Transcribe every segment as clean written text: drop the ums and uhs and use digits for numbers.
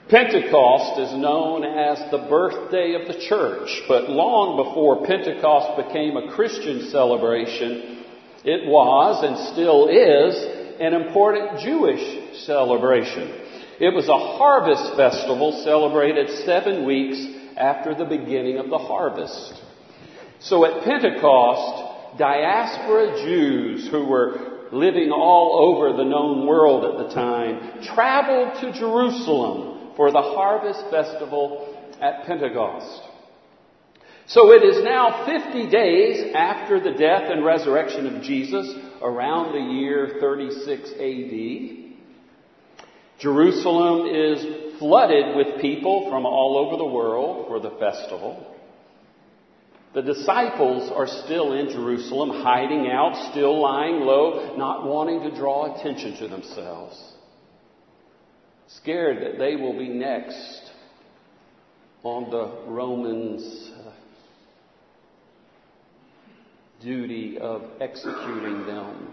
Pentecost is known as the birthday of the church, but long before Pentecost became a Christian celebration, it was and still is an important Jewish celebration. It was a harvest festival celebrated 7 weeks after the beginning of the harvest. So at Pentecost, diaspora Jews who were living all over the known world at the time traveled to Jerusalem for the harvest festival at Pentecost. So it is now 50 days after the death and resurrection of Jesus, around the year 36 A.D. Jerusalem is flooded with people from all over the world for the festival. The disciples are still in Jerusalem, hiding out, still lying low, not wanting to draw attention to themselves. Scared that they will be next on the Romans' duty of executing them.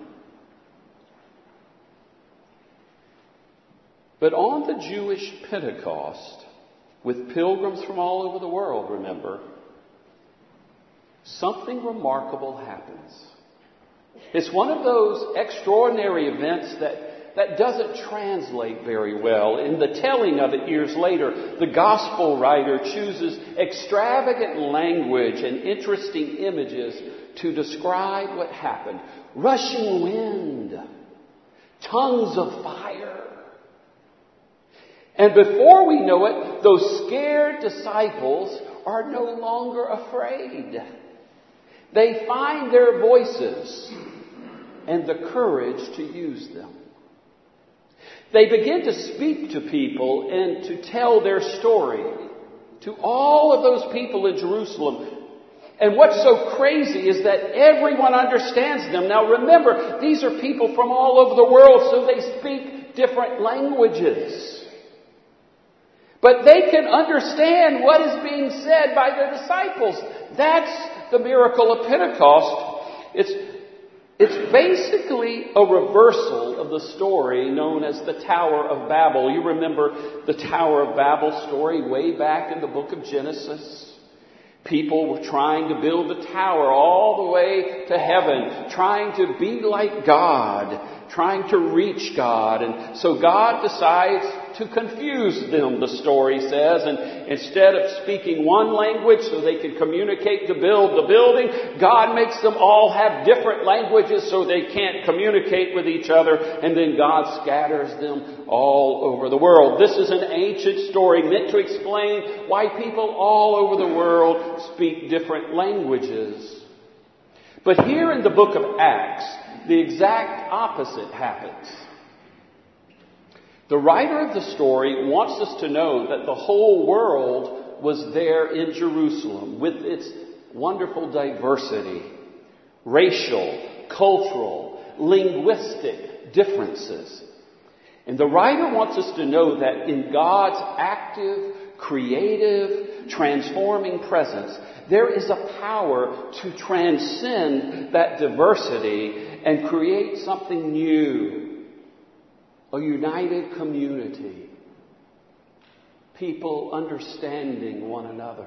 But on the Jewish Pentecost, with pilgrims from all over the world, remember, something remarkable happens. It's one of those extraordinary events that doesn't translate very well. In the telling of it years later, the gospel writer chooses extravagant language and interesting images to describe what happened. Rushing wind, tongues of fire. And before we know it, those scared disciples are no longer afraid. They find their voices and the courage to use them. They begin to speak to people and to tell their story to all of those people in Jerusalem. And what's so crazy is that everyone understands them. Now remember, these are people from all over the world, so they speak different languages. But they can understand what is being said by the disciples. That's the miracle of Pentecost. It's basically a reversal of the story known as the Tower of Babel. You remember the Tower of Babel story way back in the book of Genesis? People were trying to build a tower all the way to heaven, trying to be like God, trying to reach God. And so God decides to confuse them, the story says. And instead of speaking one language so they could communicate to build the building, God makes them all have different languages so they can't communicate with each other. And then God scatters them all over the world. This is an ancient story meant to explain why people all over the world speak different languages. But here in the book of Acts, the exact opposite happens. The writer of the story wants us to know that the whole world was there in Jerusalem with its wonderful diversity, racial, cultural, linguistic differences. And the writer wants us to know that in God's active, creative, transforming presence, there is a power to transcend that diversity and create something new. A united community. People understanding one another.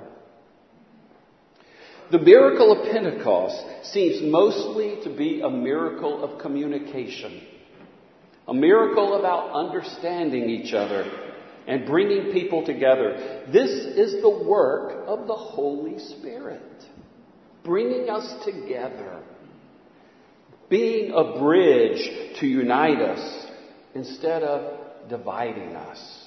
The miracle of Pentecost seems mostly to be a miracle of communication. A miracle about understanding each other and bringing people together. This is the work of the Holy Spirit. Bringing us together. Being a bridge to unite us instead of dividing us.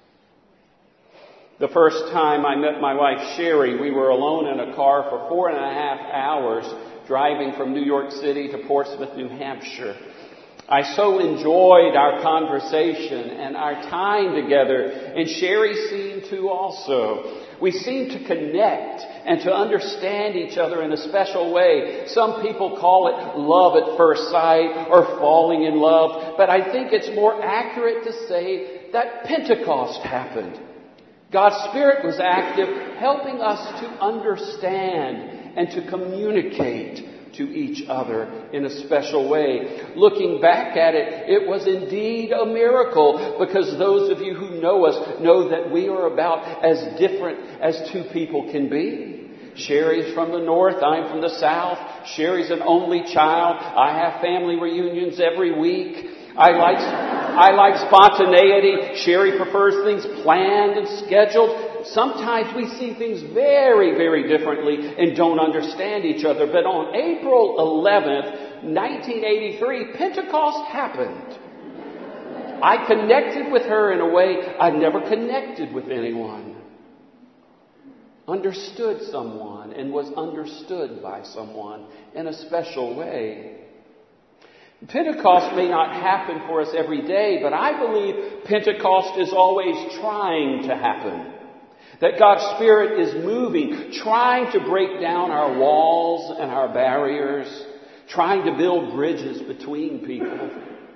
The first time I met my wife, Sherry, we were alone in a car for 4.5 hours driving from New York City to Portsmouth, New Hampshire. I so enjoyed our conversation and our time together, and Sherry seemed to also. We seemed to connect and to understand each other in a special way. Some people call it love at first sight or falling in love, but I think it's more accurate to say that Pentecost happened. God's Spirit was active, helping us to understand and to communicate to each other in a special way. Looking back at it, it was indeed a miracle, because those of you who know us know that we are about as different as two people can be. Sherry's from the north, I'm from the south. Sherry's an only child. I have family reunions every week. I like spontaneity. Sherry prefers things planned and scheduled. Sometimes we see things very, very differently and don't understand each other. But on April 11th, 1983, Pentecost happened. I connected with her in a way I'd never connected with anyone. Understood someone and was understood by someone in a special way. Pentecost may not happen for us every day, but I believe Pentecost is always trying to happen. That God's Spirit is moving, trying to break down our walls and our barriers, trying to build bridges between people.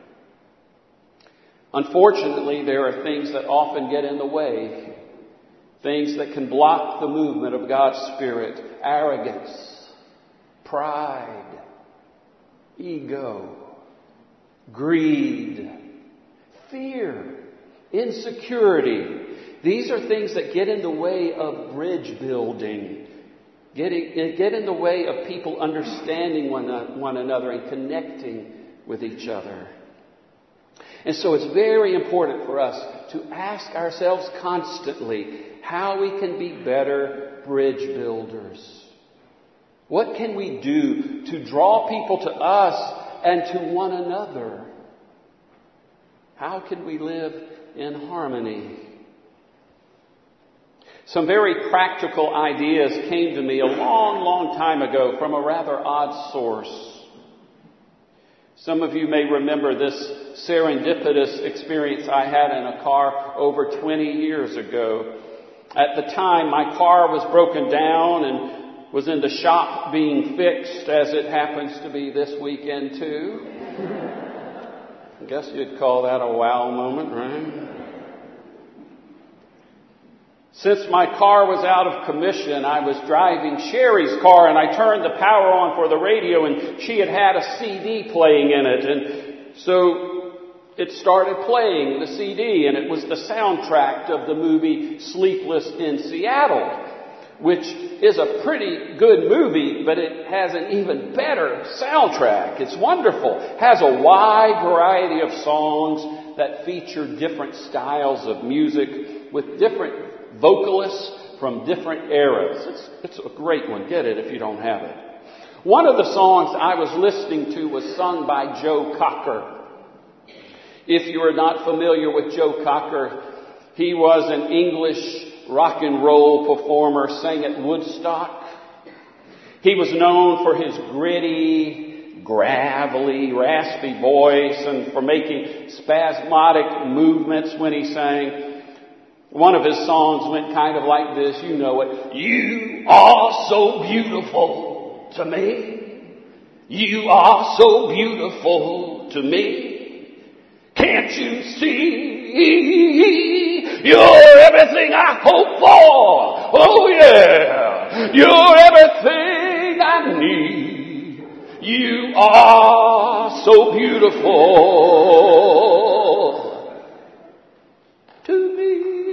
Unfortunately, there are things that often get in the way. Things that can block the movement of God's Spirit. Arrogance, pride, ego, greed, fear, insecurity. These are things that get in the way of bridge building. Get in the way of people understanding one another and connecting with each other. And so it's very important for us to ask ourselves constantly how we can be better bridge builders. What can we do to draw people to us and to one another? How can we live in harmony? Some very practical ideas came to me a long, long time ago from a rather odd source. Some of you may remember this serendipitous experience I had in a car over 20 years ago. At the time, my car was broken down and was in the shop being fixed, as it happens to be this weekend too. I guess you'd call that a wow moment, right? Since my car was out of commission, I was driving Sherry's car, and I turned the power on for the radio, and she had a CD playing in it. And so it started playing the CD, and it was the soundtrack of the movie Sleepless in Seattle, which is a pretty good movie, but it has an even better soundtrack. It's wonderful. It has a wide variety of songs that feature different styles of music with different vocalists from different eras. It's a great one. Get it if you don't have it. One of the songs I was listening to was sung by Joe Cocker. If you are not familiar with Joe Cocker, he was an English rock and roll performer, sang at Woodstock. He was known for his gritty, gravelly, raspy voice and for making spasmodic movements when he sang. One of his songs went kind of like this, you know it. You are so beautiful to me. You are so beautiful to me. Can't you see? You're everything I hope for. Oh yeah. You're everything I need. You are so beautiful to me.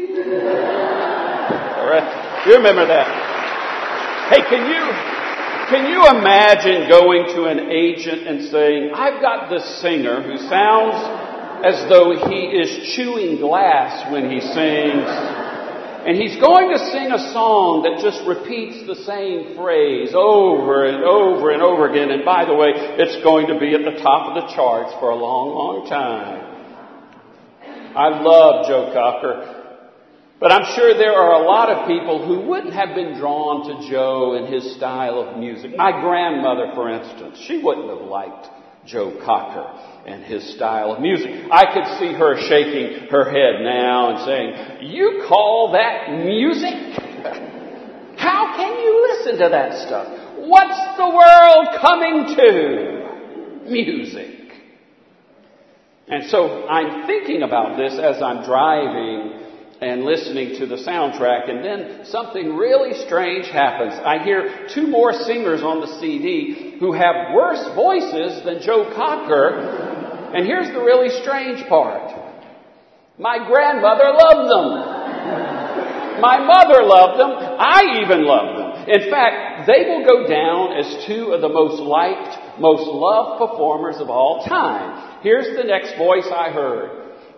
All right. You remember that? Hey, can you imagine going to an agent and saying, I've got this singer who sounds as though he is chewing glass when he sings, and he's going to sing a song that just repeats the same phrase over and over and over again, and by the way, it's going to be at the top of the charts for a long, long time. I love Joe Cocker. But I'm sure there are a lot of people who wouldn't have been drawn to Joe and his style of music. My grandmother, for instance, she wouldn't have liked Joe Cocker and his style of music. I could see her shaking her head now and saying, you call that music? How can you listen to that stuff? What's the world coming to? Music. And so I'm thinking about this as I'm driving and listening to the soundtrack, and then something really strange happens. I hear two more singers on the CD who have worse voices than Joe Cocker, and here's the really strange part. My grandmother loved them. My mother loved them. I even loved them. In fact, they will go down as two of the most liked, most loved performers of all time. Here's the next voice I heard.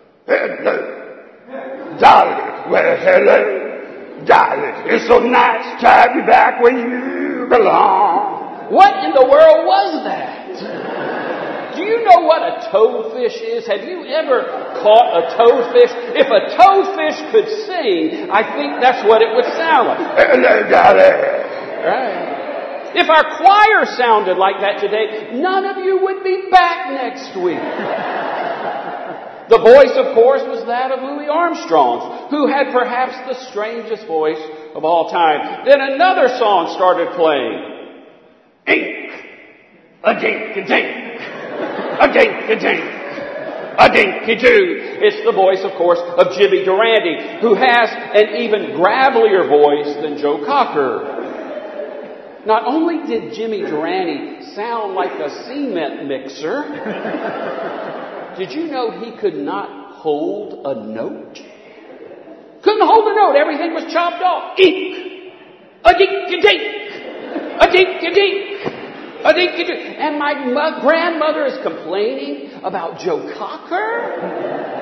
Darling, well, hello, darling, it's so nice to have you back where you belong. What in the world was that? Do you know what a toadfish is? Have you ever caught a toadfish? If a toadfish could sing, I think that's what it would sound like. Hello, darling. Right. If our choir sounded like that today, none of you would be back next week. The voice, of course, was that of Louis Armstrong, who had perhaps the strangest voice of all time. Then another song started playing. Ink, a dink-a-dink, a dink-a-dink, a dinky-doo. It's the voice, of course, of Jimmy Durante, who has an even gravelier voice than Joe Cocker. Not only did Jimmy Durante sound like a cement mixer, did you know he could not hold a note? Couldn't hold a note. Everything was chopped off. Ink. A dink-a-dink. A dink-a-dink. A dink-a-dink. And my grandmother is complaining about Joe Cocker.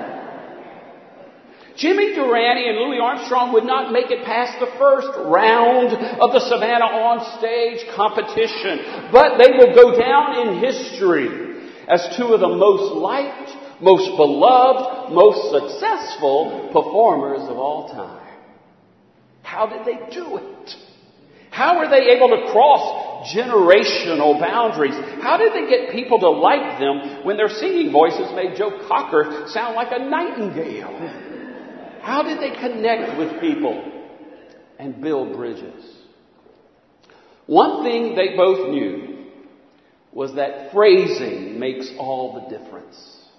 Jimmy Durante and Louis Armstrong would not make it past the first round of the Savannah On Stage competition. But they will go down in history as two of the most liked, most beloved, most successful performers of all time. How did they do it? How were they able to cross generational boundaries? How did they get people to like them when their singing voices made Joe Cocker sound like a nightingale? How did they connect with people and build bridges? One thing they both knew was that phrasing makes all the difference.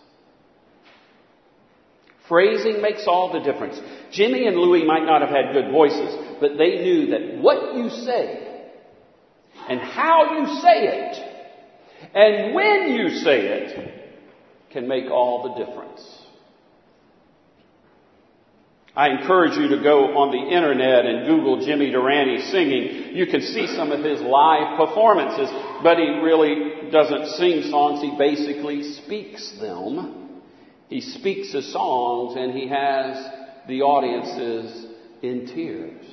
Phrasing makes all the difference. Jimmy and Louis might not have had good voices, but they knew that what you say and how you say it and when you say it can make all the difference. I encourage you to go on the internet and Google Jimmy Durante singing. You can see some of his live performances, but he really doesn't sing songs. He basically speaks them. He speaks his songs and he has the audiences in tears.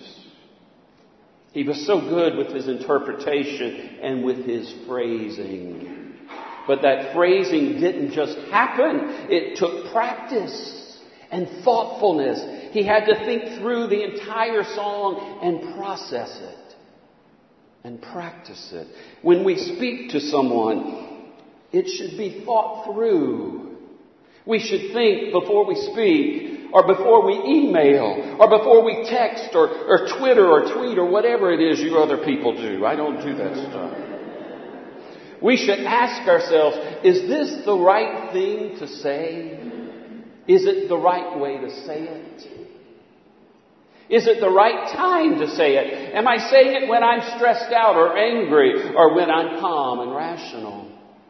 He was so good with his interpretation and with his phrasing. But that phrasing didn't just happen. It took practice and thoughtfulness. He had to think through the entire song and process it and practice it. When we speak to someone, it should be thought through. We should think before we speak, or before we email, or before we text, or Twitter, or tweet, or whatever it is you other people do. I don't do that stuff. We should ask ourselves, is this the right thing to say? Is it the right way to say it? Is it the right time to say it? Am I saying it when I'm stressed out or angry or when I'm calm and rational?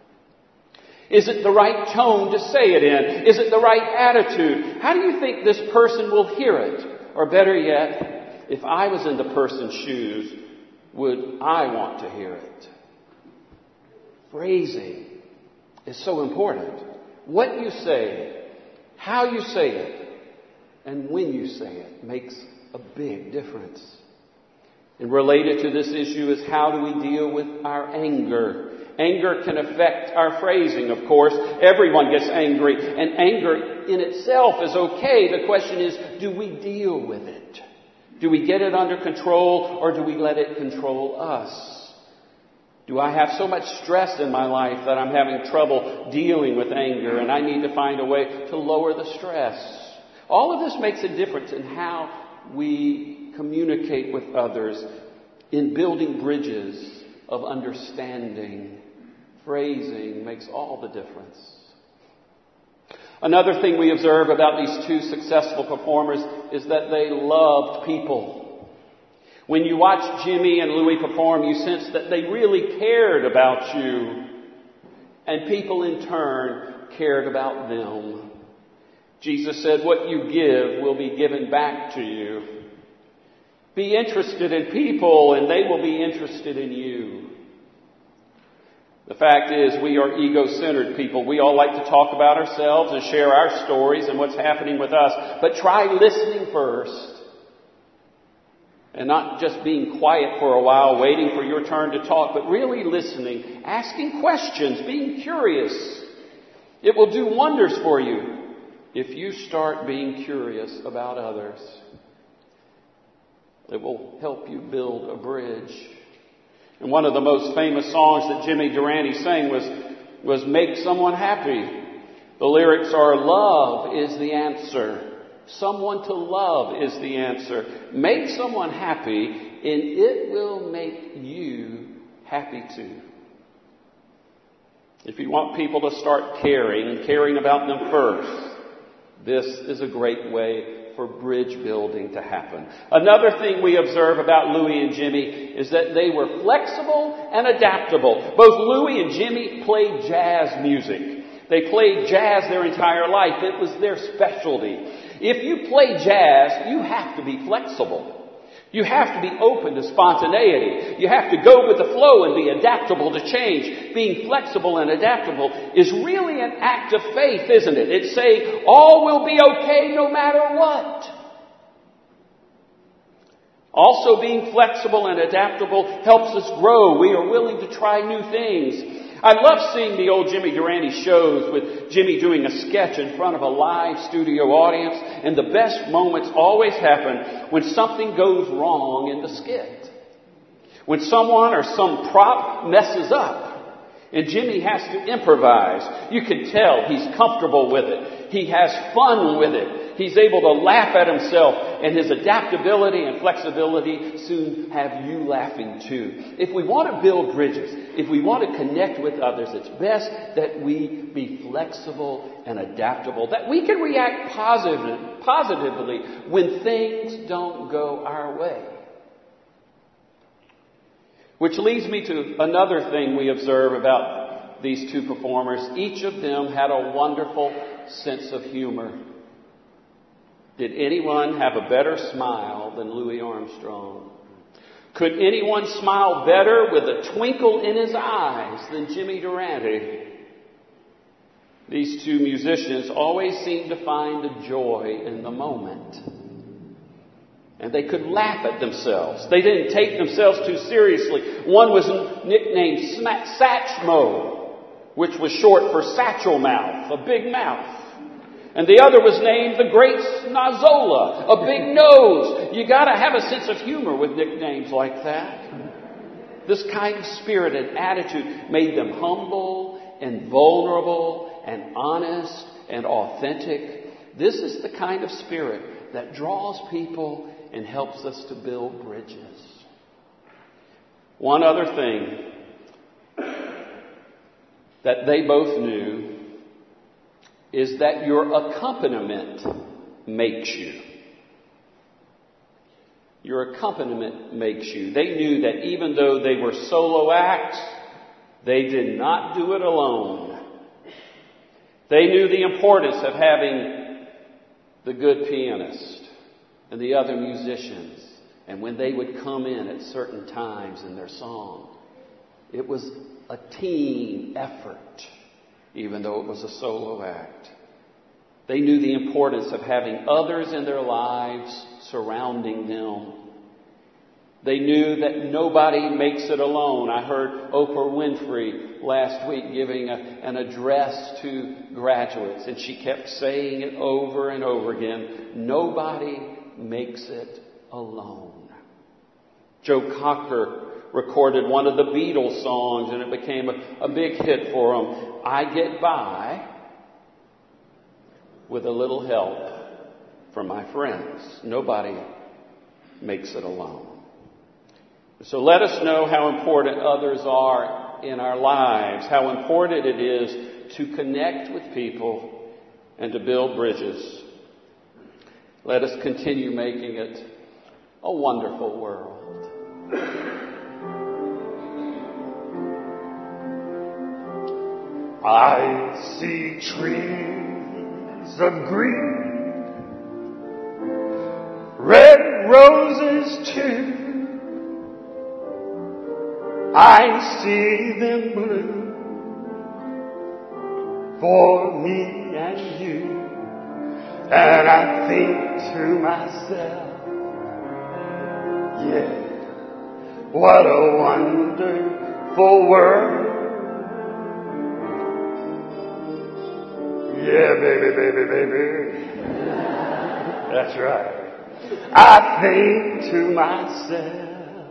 Is it the right tone to say it in? Is it the right attitude? How do you think this person will hear it? Or better yet, if I was in the person's shoes, would I want to hear it? Phrasing is so important. What you say, how you say it, and when you say it makes a big difference. And related to this issue is how do we deal with our anger? Anger can affect our phrasing, of course. Everyone gets angry, and anger in itself is okay. The question is, do we deal with it? Do we get it under control, or do we let it control us? Do I have so much stress in my life that I'm having trouble dealing with anger, and I need to find a way to lower the stress? All of this makes a difference in how we communicate with others, in building bridges of understanding. Phrasing makes all the difference. Another thing we observe about these two successful performers is that they loved people. When you watch Jimmy and Louie perform, you sense that they really cared about you, and people in turn cared about them. Jesus said, "What you give will be given back to you." Be interested in people, and they will be interested in you. The fact is, we are ego-centered people. We all like to talk about ourselves and share our stories and what's happening with us. But try listening first. And not just being quiet for a while, waiting for your turn to talk, but really listening, asking questions, being curious. It will do wonders for you if you start being curious about others. It will help you build a bridge. And one of the most famous songs that Jimmy Durante sang was "Make Someone Happy." The lyrics are, "Love is the answer. Someone to love is the answer. Make someone happy, and it will make you happy too." If you want people to start caring about them first, this is a great way for bridge building to happen. Another thing we observe about Louie and Jimmy is that they were flexible and adaptable. Both Louie and Jimmy played jazz music. They played jazz their entire life. It was their specialty. If you play jazz, you have to be flexible. You have to be open to spontaneity. You have to go with the flow and be adaptable to change. Being flexible and adaptable is really an act of faith, isn't it? It's saying all will be okay no matter what. Also, being flexible and adaptable helps us grow. We are willing to try new things. I love seeing the old Jimmy Durante shows with Jimmy doing a sketch in front of a live studio audience, and the best moments always happen when something goes wrong in the skit. When someone or some prop messes up, and Jimmy has to improvise. You can tell he's comfortable with it. He has fun with it. He's able to laugh at himself, and his adaptability and flexibility soon have you laughing too. If we want to build bridges, if we want to connect with others, it's best that we be flexible and adaptable, that we can react positively when things don't go our way. Which leads me to another thing we observe about these two performers. Each of them had a wonderful sense of humor. Did anyone have a better smile than Louis Armstrong? Could anyone smile better with a twinkle in his eyes than Jimmy Durante? These two musicians always seemed to find the joy in the moment. And they could laugh at themselves. They didn't take themselves too seriously. One was nicknamed Satchmo, which was short for satchel mouth, a big mouth. And the other was named the Great Snozola, a big nose. You got to have a sense of humor with nicknames like that. This kind of spirit and attitude made them humble and vulnerable and honest and authentic. This is the kind of spirit that draws people and helps us to build bridges. One other thing that they both knew is that your accompaniment makes you. Your accompaniment makes you. They knew that even though they were solo acts, they did not do it alone. They knew the importance of having the good pianist and the other musicians. And when they would come in at certain times in their song, it was a team effort, even though it was a solo act. They knew the importance of having others in their lives surrounding them. They knew that nobody makes it alone. I heard Oprah Winfrey last week giving an address to graduates, and she kept saying it over and over again. Nobody makes it alone. Joe Cocker recorded one of the Beatles songs, and it became a big hit for him. I get by with a little help from my friends. Nobody makes it alone. So let us know how important others are in our lives, how important it is to connect with people and to build bridges. Let us continue making it a wonderful world. I see trees of green, red roses too. I see them blue for me and you. And I think to myself, yeah, what a wonderful world. Yeah, baby, baby, baby. That's right. I think to myself,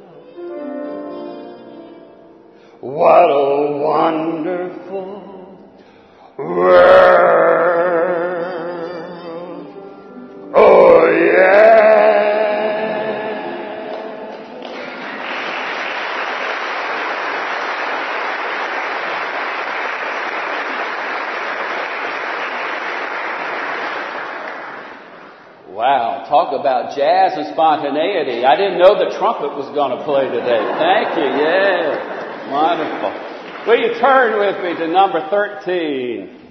what a wonderful world. Oh, yeah. Wow, talk about jazz and spontaneity. I didn't know the trumpet was going to play today. Thank you, yeah. Wonderful. Will you turn with me to number 13?